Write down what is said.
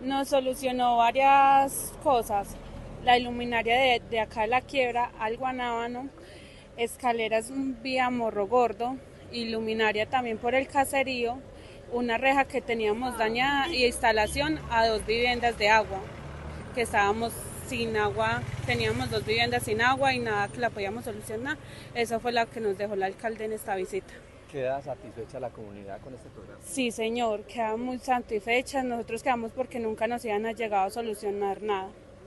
Nos solucionó varias cosas. La iluminaria de acá de la quiebra al Guanábano, escaleras vía Morro Gordo, iluminaria también por el caserío, una reja que teníamos dañada y instalación a 2 viviendas de agua, que estábamos sin agua, teníamos 2 viviendas sin agua y nada que la podíamos solucionar. Eso fue la que nos dejó el alcalde en esta visita. ¿Queda satisfecha la comunidad con este programa? Sí, señor, quedamos muy satisfechas. Nosotros quedamos porque nunca nos iban a llegar a solucionar nada.